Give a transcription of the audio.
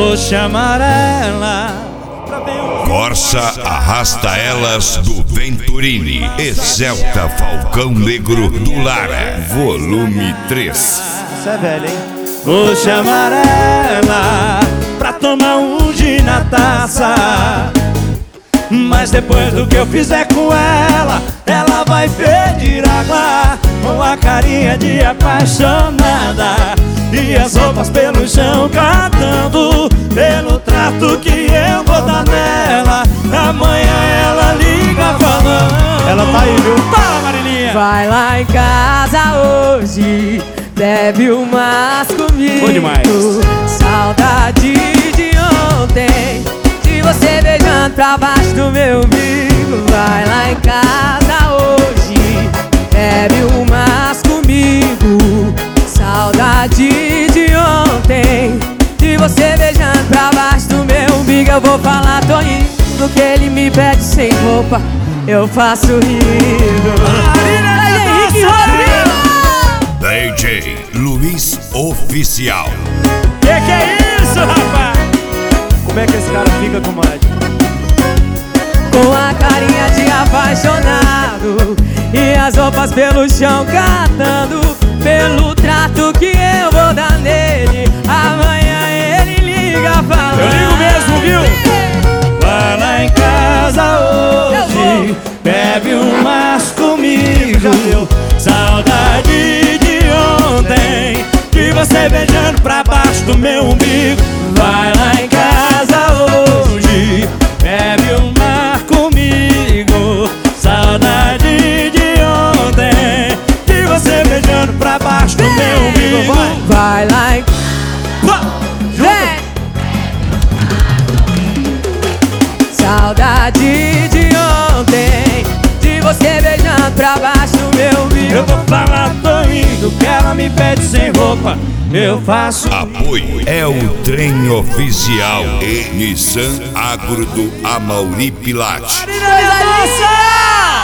Vou chamar ela. Corsa Arrasta Elas do Venturini. Excelta Falcão Negro do Lara, volume 3. Isso é velho, hein? Vou chamar ela pra tomar um gin na taça, mas depois do que eu fizer com ela, ela vai pedir água, com a carinha de apaixonada e as roupas pelo chão cantando, pelo trato que eu vou dar nela. Amanhã ela liga falando. Ela tá aí, viu? Fala, Marilinha! Vai lá em casa hoje, bebe umas comigo. Bom demais. Saudade de ontem, de você beijando pra baixo do meu umbigo. Vai lá em casa hoje, bebe umas comigo. Saudade de ontem, de você beijando pra baixo do meu umbigo. Eu vou falar, tô indo, que ele me pede sem roupa, eu faço rindo. Henrique Rodrigo! DJ Luiz Oficial. Que é isso, rapaz? Como é que esse cara fica, comadre? Com a carinha de apaixonado e as roupas pelo chão catando, pelo trato que eu vou dar nele. Amanhã ele liga falando. Eu ligo mesmo, viu? Vai lá em casa hoje, bebe umas comigo. Saudade de ontem, de você beijando pra baixo do meu umbigo. Vai lá em casa hoje, bebe uma comigo. Saudade de ontem, de você beijando pra baixo do meu umbigo. Vai lá em... Vem! Saudade de ontem, de você beijando pra baixo do meu umbigo. Eu vou falar, tô indo, que ela me pede sem roupa, eu faço. Apoio é o Trem Oficial e Nissan Agro do Amauri Pilate. Nossa!